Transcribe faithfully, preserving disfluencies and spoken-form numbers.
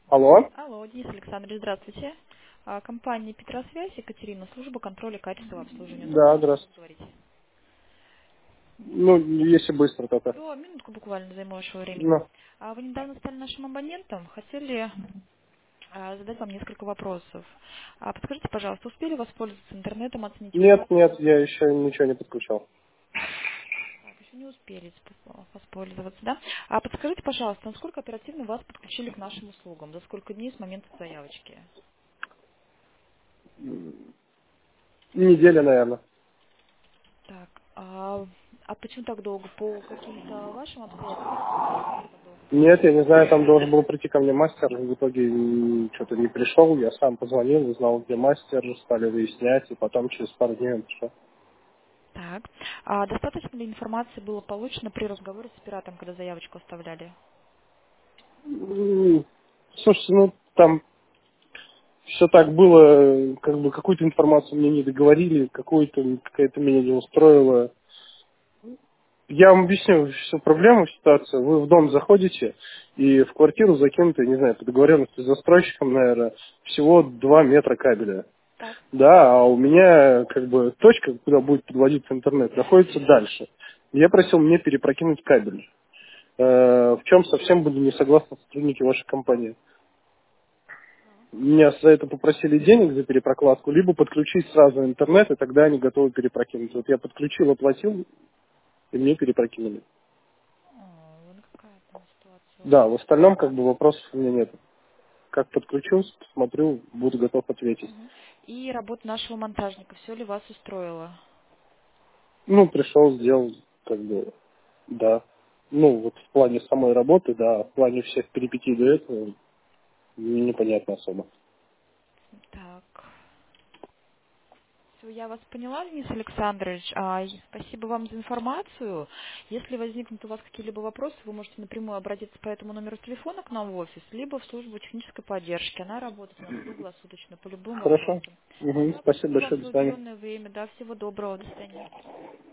Алло? Алло, Денис Александрович, здравствуйте. А, Компания Петросвязь, Екатерина, служба контроля качества обслуживания. Удобно Да, вам сейчас здравствуйте. говорить? Ну, если быстро только. Да, минутку буквально займу вашего времени. Ну, А Вы недавно стали нашим абонентом, хотели а, задать вам несколько вопросов. А Подскажите, пожалуйста, успели воспользоваться интернетом, оценить его нет, нет, качество? я еще ничего не подключал. Так, еще не успели спо- воспользоваться, да? А подскажите, пожалуйста, насколько оперативно вас подключили к нашим услугам? За сколько дней с момента заявочки? Неделя, наверное. Так, а, а почему так долго? По каким-то вашим обстоятельствам так долго Нет, я проходило? не знаю, там должен был прийти ко мне мастер, в итоге м, что-то не пришел, я сам позвонил, узнал, где мастер, стали выяснять, и потом через пару дней он пришел. Так, а достаточно ли информации было получено при разговоре с оператором, когда заявочку оставляли? М, Слушайте, ну, там все так было, как бы какую-то информацию мне не договорили, какую-то, какая-то меня не устроила. Я вам объясню всю проблему, ситуацию. Вы в дом заходите, и в квартиру закинуты, не знаю, по договоренности с застройщиком, наверное, всего два метра кабеля. Так. Да, а у меня как бы точка, куда будет подводиться интернет, находится дальше. Я просил мне перепрокинуть кабель. Э, в чем совсем были не согласны сотрудники вашей компании. Меня за это попросили денег за перепрокладку, либо подключить сразу интернет, и тогда они готовы перепрокинуть. Вот я подключил, оплатил, и мне перепрокинули. О, вон какая там ситуация у Да, вас. в остальном как бы вопросов у меня нет. Как подключусь, посмотрю, буду готов ответить. Мгм. И работа нашего монтажника, все ли вас устроило? Ну, пришел, сделал, как бы, да. Ну, вот в плане самой работы, да, в плане всех перипетий до этого мне непонятно особо. Так. Всё, я вас поняла, Денис Александрович. А, и спасибо вам за информацию. Если возникнут у вас какие-либо вопросы, вы можете напрямую обратиться по этому номеру телефона к нам в офис, либо в службу технической поддержки. Она работает у нас круглосуточно по любым Хорошо. вопросам. Угу, Да, спасибо спасибо вам большое, до за свидания. уделенное время. Да, всего доброго. До свидания.